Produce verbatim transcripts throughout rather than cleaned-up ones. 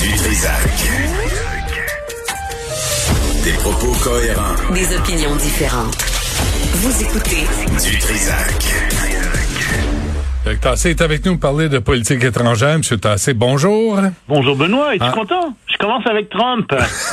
Du Trisac. Des propos cohérents. Des opinions différentes. Vous écoutez Du Trisac. Luc Tassé est avec nous pour parler de politique étrangère. Monsieur Tassé, bonjour. Bonjour Benoît, es-tu ah. content? Je commence avec Trump.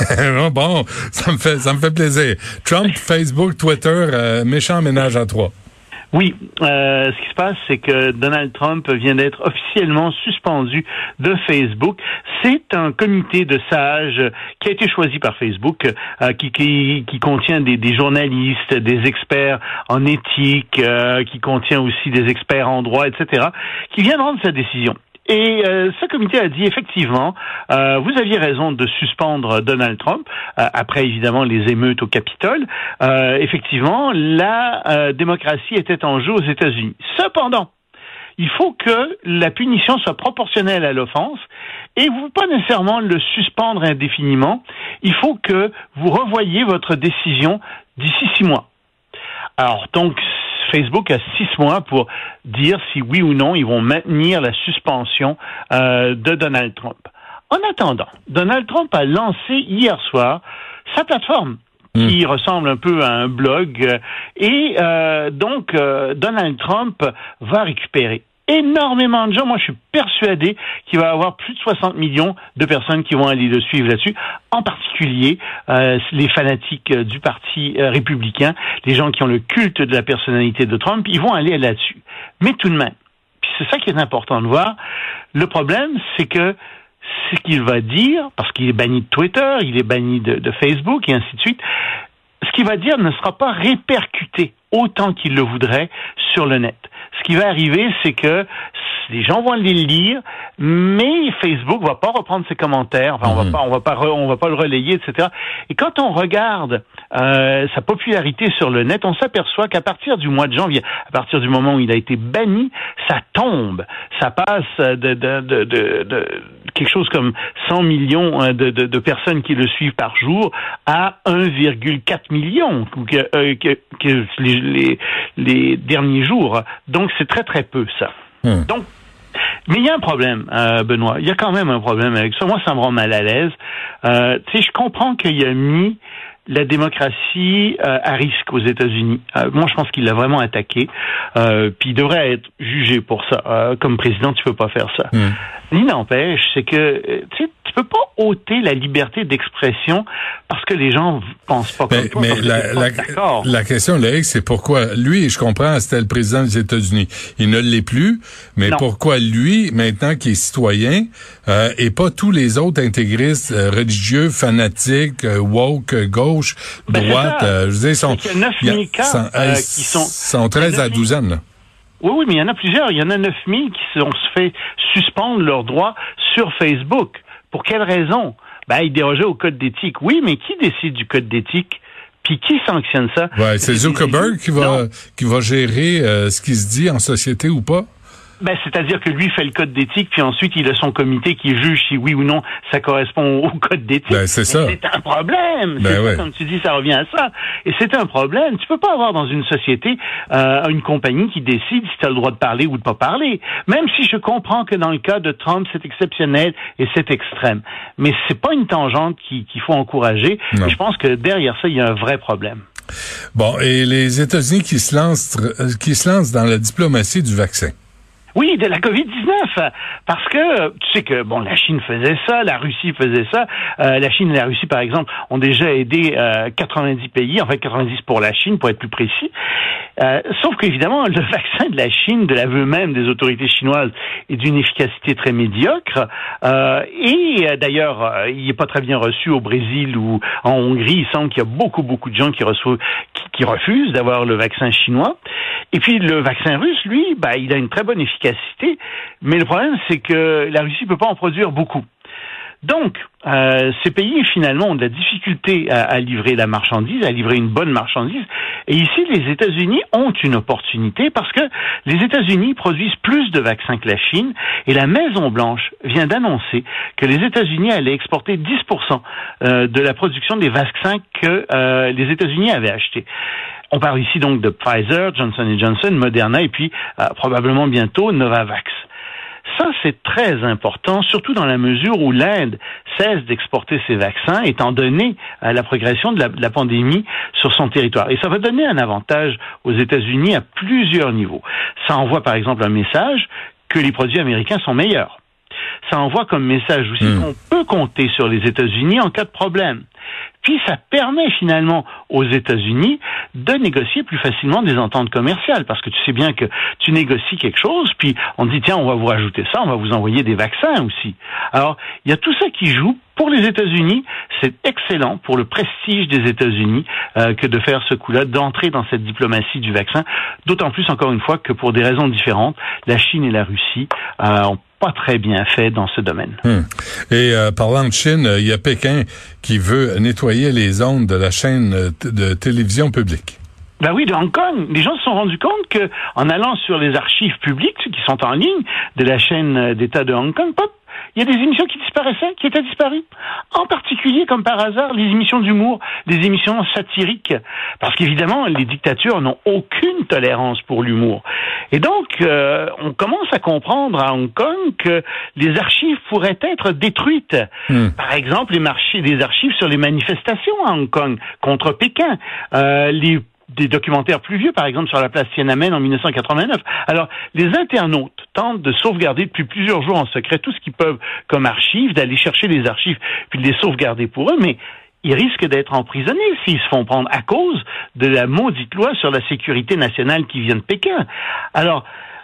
Bon, ça me fait ça me fait plaisir. Trump, Facebook, Twitter, euh, méchant ménage à trois. Oui, euh, ce qui se passe, c'est que Donald Trump vient d'être officiellement suspendu de Facebook. C'est un comité de sages qui a été choisi par Facebook, euh, qui, qui, qui contient des, des journalistes, des experts en éthique, euh, qui contient aussi des experts en droit, et cetera, qui vient de rendre sa décision. Et euh, ce comité a dit effectivement, euh, vous aviez raison de suspendre Donald Trump, euh, après évidemment les émeutes au Capitole. Euh, effectivement, la euh, démocratie était en jeu aux États-Unis. Cependant, il faut que la punition soit proportionnelle à l'offense et vous ne pouvez pas nécessairement le suspendre indéfiniment. Il faut que vous revoyiez votre décision d'ici six mois. Alors donc, Facebook a six mois pour dire si oui ou non ils vont maintenir la suspension euh, de Donald Trump. En attendant, Donald Trump a lancé hier soir sa plateforme mmh. qui ressemble un peu à un blog euh, et euh, donc euh, Donald Trump va récupérer énormément de gens. Moi, je suis persuadé qu'il va y avoir plus de soixante millions de personnes qui vont aller le suivre là-dessus, en particulier euh, les fanatiques euh, du Parti euh, républicain, les gens qui ont le culte de la personnalité de Trump, ils vont aller là-dessus. Mais tout de même, puis c'est ça qui est important de voir, le problème, c'est que ce qu'il va dire, parce qu'il est banni de Twitter, il est banni de, de Facebook, et ainsi de suite, ce qu'il va dire ne sera pas répercuté autant qu'il le voudrait sur le net. Ce qui va arriver, c'est que les gens vont les lire, mais Facebook va pas reprendre ses commentaires. Enfin, on va pas, on va pas, re, on va pas le relayer, et cetera. Et quand on regarde euh, sa popularité sur le net, on s'aperçoit qu'à partir du mois de janvier, à partir du moment où il a été banni, ça tombe. Ça passe de, de, de, de, de quelque chose comme cent millions de, de, de personnes qui le suivent par jour à un virgule quatre million que, euh, que, que les, les, les derniers jours. Donc, c'est très, très peu, ça. Hum. Donc, mais il y a un problème, euh, Benoît. Il y a quand même un problème avec ça. Moi, ça me rend mal à l'aise. Euh, tu sais, je comprends qu'il a mis la démocratie euh, à risque aux États-Unis. Euh, moi, je pense qu'il l'a vraiment attaqué. Euh, puis il devrait être jugé pour ça. Euh, comme président, tu peux pas faire ça. Hum. Il n'empêche, c'est que tu sais, tu peux pas ôter la liberté d'expression parce que les gens pensent pas comme mais, toi. Mais la, la, la question, Loïc, c'est pourquoi lui, je comprends, c'était le président des États-Unis. Il ne l'est plus, mais non. Pourquoi lui, maintenant qu'il est citoyen, euh, et pas tous les autres intégristes euh, religieux, fanatiques, euh, woke, gauche, ben droite, euh, je veux dire, sont, il y a neuf mille cas sont, euh, qui sont... sont treize à douzaine, là. Oui, oui, mais il y en a plusieurs. Il y en a neuf mille qui ont se fait suspendre leurs droits sur Facebook. Pour quelle raison? Ben, ils dérogeaient au code d'éthique. Oui, mais qui décide du code d'éthique? Puis qui sanctionne ça? Ouais, c'est Zuckerberg qui va, qui va gérer euh, ce qui se dit en société ou pas? Ben, c'est-à-dire que lui fait le code d'éthique, puis ensuite il a son comité qui juge si oui ou non ça correspond au code d'éthique. Ben, c'est ça. C'est un problème. Ben, c'est ouais. ça, comme tu dis, ça revient à ça. Et c'est un problème. Tu peux pas avoir dans une société euh, une compagnie qui décide si tu as le droit de parler ou de pas parler. Même si je comprends que dans le cas de Trump, c'est exceptionnel et c'est extrême. Mais c'est pas une tangente qui, qu'il faut encourager. Et je pense que derrière ça, il y a un vrai problème. Bon, et les États-Unis qui se lancent, qui se lancent dans la diplomatie du vaccin. Oui, de la covid dix-neuf, parce que tu sais que bon, la Chine faisait ça, la Russie faisait ça. Euh, la Chine et la Russie, par exemple, ont déjà aidé euh, quatre-vingt-dix pays, en fait quatre-vingt-dix pour la Chine, pour être plus précis. Euh, sauf qu'évidemment, le vaccin de la Chine, de l'aveu même des autorités chinoises, est d'une efficacité très médiocre. Euh, et euh, d'ailleurs, euh, il n'est pas très bien reçu au Brésil ou en Hongrie. Il semble qu'il y a beaucoup, beaucoup de gens qui reçoivent, qui, qui refusent d'avoir le vaccin chinois. Et puis le vaccin russe, lui, bah, il a une très bonne efficacité, mais le problème, c'est que la Russie peut pas en produire beaucoup. Donc, euh, ces pays, finalement, ont de la difficulté à, à livrer la marchandise, à livrer une bonne marchandise. Et ici, les États-Unis ont une opportunité parce que les États-Unis produisent plus de vaccins que la Chine et la Maison-Blanche vient d'annoncer que les États-Unis allaient exporter dix pour cent euh, de la production des vaccins que euh, les États-Unis avaient achetés. On parle ici donc de Pfizer, Johnson and Johnson, Moderna et puis euh, probablement bientôt Novavax. Ça, c'est très important, surtout dans la mesure où l'Inde cesse d'exporter ses vaccins, étant donné euh, la progression de la, de la pandémie sur son territoire. Et ça va donner un avantage aux États-Unis à plusieurs niveaux. Ça envoie, par exemple, un message que les produits américains sont meilleurs. Ça envoie comme message aussi mmh. qu'on peut compter sur les États-Unis en cas de problème. Puis ça permet finalement aux États-Unis de négocier plus facilement des ententes commerciales, parce que tu sais bien que tu négocies quelque chose, puis on te dit tiens, on va vous rajouter ça, on va vous envoyer des vaccins aussi. Alors, il y a tout ça qui joue. Pour les États-Unis, c'est excellent pour le prestige des États-Unis euh, que de faire ce coup-là, d'entrer dans cette diplomatie du vaccin, d'autant plus, encore une fois, que pour des raisons différentes, la Chine et la Russie euh, ont pas très bien fait dans ce domaine. Hum. Et euh, parlant de Chine, il y a Pékin qui veut nettoyer les ondes de la chaîne de télévision publique. Ben oui, de Hong Kong. Les gens se sont rendus compte que, en allant sur les archives publiques qui sont en ligne de la chaîne d'État de Hong Kong, pop, il y a des émissions qui disparaissaient, qui étaient disparues. En particulier, comme par hasard, les émissions d'humour, les émissions satiriques. Parce qu'évidemment, les dictatures n'ont aucune tolérance pour l'humour. Et donc, euh, on commence à comprendre à Hong Kong que les archives pourraient être détruites. Mmh. Par exemple, les marchés, des archives sur les manifestations à Hong Kong contre Pékin. Euh, les des documentaires plus vieux, par exemple, sur la place Tiananmen en dix-neuf cent quatre-vingt-neuf. Alors, les internautes tentent de sauvegarder depuis plusieurs jours en secret tout ce qu'ils peuvent comme archives, d'aller chercher les archives, puis de les sauvegarder pour eux, mais ils risquent d'être emprisonnés s'ils se font prendre à cause de la maudite loi sur la sécurité nationale qui vient de Pékin. Alors,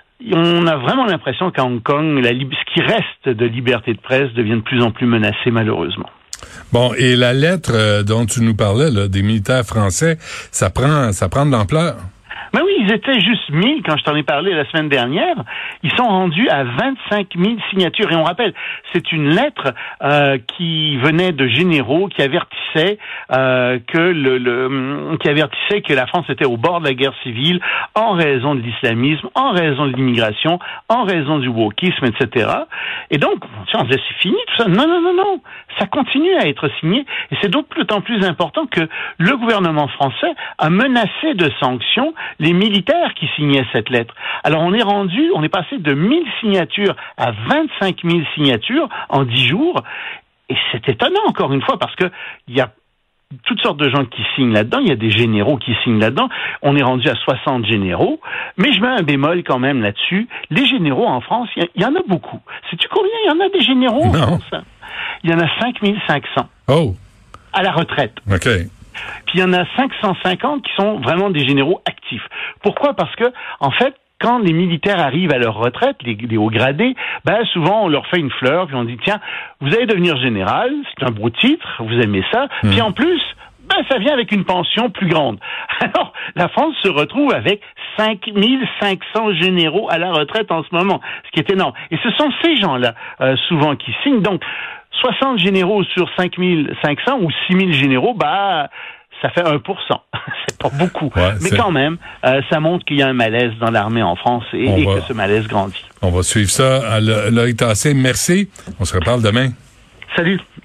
on a vraiment l'impression qu'à Hong Kong, la, ce qui reste de liberté de presse devient de plus en plus menacé, malheureusement. Bon, et la lettre euh, dont tu nous parlais, là, des militaires français, ça prend, ça prend de l'ampleur. Ben oui, ils étaient juste mille quand je t'en ai parlé la semaine dernière. Ils sont rendus à vingt-cinq mille signatures. Et on rappelle, c'est une lettre euh, qui venait de généraux qui avertissaient euh, que le, le qui avertissaient que la France était au bord de la guerre civile en raison de l'islamisme, en raison de l'immigration, en raison du wokisme, et cetera. Et donc, on disait c'est fini tout ça. Non, non, non, non. Ça continue à être signé. Et c'est d'autant plus important que le gouvernement français a menacé de sanctions les militaires qui signaient cette lettre. Alors on est rendu, on est passé de mille signatures à vingt-cinq mille signatures en dix jours. Et c'est étonnant, encore une fois, parce que il y a toutes sortes de gens qui signent là-dedans. Il y a des généraux qui signent là-dedans. On est rendu à soixante généraux. Mais je mets un bémol quand même là-dessus. Les généraux en France, il y, y en a beaucoup. Sais-tu combien il y en a des généraux en France? Il y en a cinq mille cinq cents. Oh! À la retraite. OK. Puis il y en a cinq cent cinquante qui sont vraiment des généraux actifs. Pourquoi? Parce que, en fait, quand les militaires arrivent à leur retraite, les, les hauts gradés, ben souvent on leur fait une fleur, puis on dit tiens, vous allez devenir général, c'est un beau titre, vous aimez ça, mmh. puis en plus, ben ça vient avec une pension plus grande. Alors, la France se retrouve avec cinq mille cinq cents généraux à la retraite en ce moment, ce qui est énorme. Et ce sont ces gens-là, euh, souvent, qui signent. Donc, soixante généraux sur cinq mille cinq cents ou six mille généraux, bah, ça fait un pour cent. C'est pas beaucoup. Ouais, mais c'est... quand même, euh, ça montre qu'il y a un malaise dans l'armée en France et, et va... que ce malaise grandit. On va suivre ça à l'œil tassé. Merci. On se reparle demain. Salut.